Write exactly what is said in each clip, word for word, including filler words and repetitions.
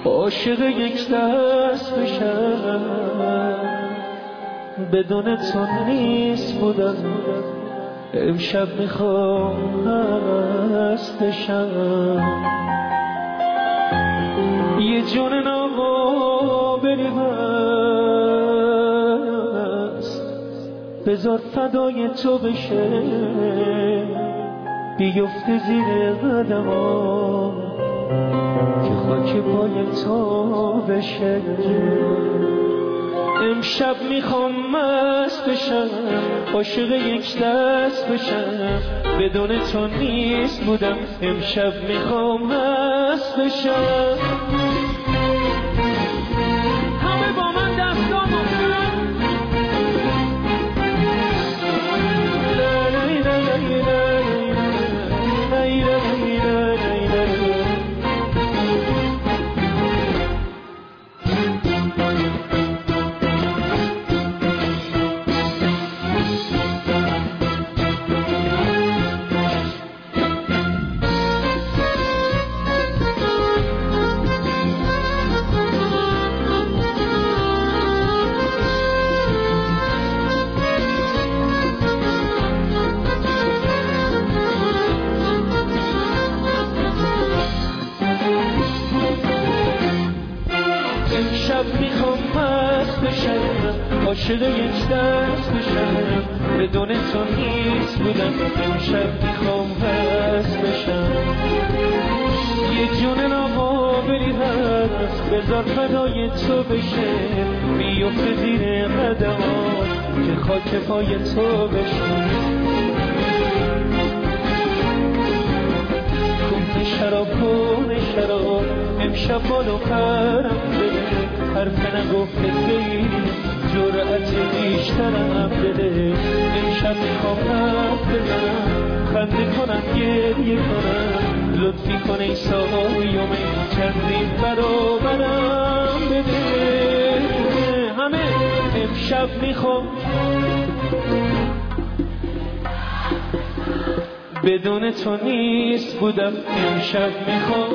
عاشق یک دست بشم، بدون تو نیست بودم، امشب میخوام هست بشم. یه جون ناقابلی هست، بذار فدای تو بشه، بیفته زیر قدمام که خاک پای تو بشه. امشب میخوام مست بشم، عاشق یک دست بشم، بدون تو نیست بودم، امشب میخوام مست بشم. همه با من دستامو میخوام مست بشم، عاشق یک دست بشم، بدون تو نیست بودم، امشب میخوام مست بشم. یه جون ناقابلی هست، بذار فدای تو بشه، بیفته زیر قدمات که خاک پای تو بشه. کن شراب کن شراب، امشب بالو پرم بده، حرف نگفته خیلی جرأت بیشترم بده. امشب میخوام حرف بزنم، خنده کنم گریه کنم، لطفی کن ای سایوم چندین برابرم بده. همه امشب میخوام بدون تو نیست بودم، امشب میخوام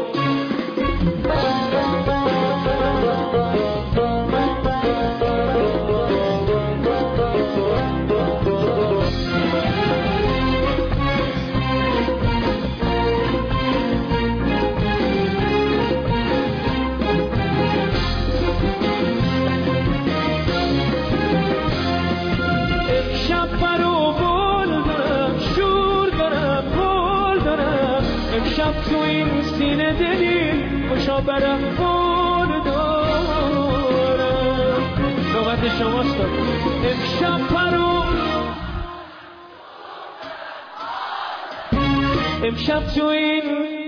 امشب تو این سینه دلی خوشا برم خور دارم. نوبت شماست. امشب پرو امشب تو این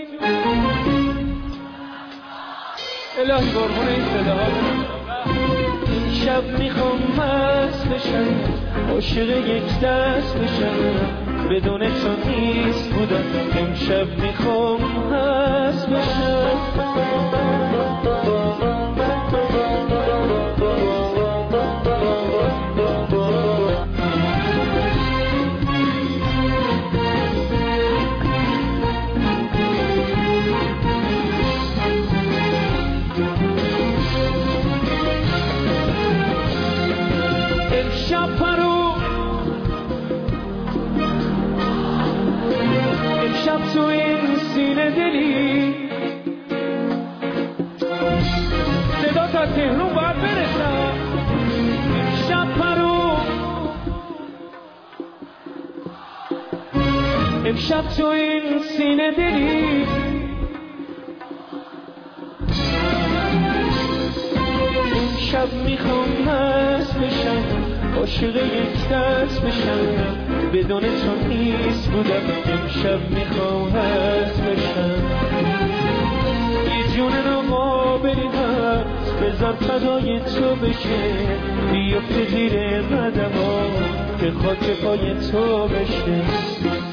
الهی قربون این صداها. امشب میخوام مست بشم، عاشق یک دست بشم، بدون تو نیست بودم، امشب میخوام هست بشم. امشب پرو امشب تو این سینه دلی، صدا تا تهرون باید برسم. امشب پرو امشب تو این سینه دلی، امشب میخوام مست بشم، عاشق یک دست بشم، بدون تو نیست بودم، امشب میخوام هست بشم. یه جون ناقابلی هست، بذار فدای تو بشه، بیفته زیر قدمات که خاک پای تو بشه.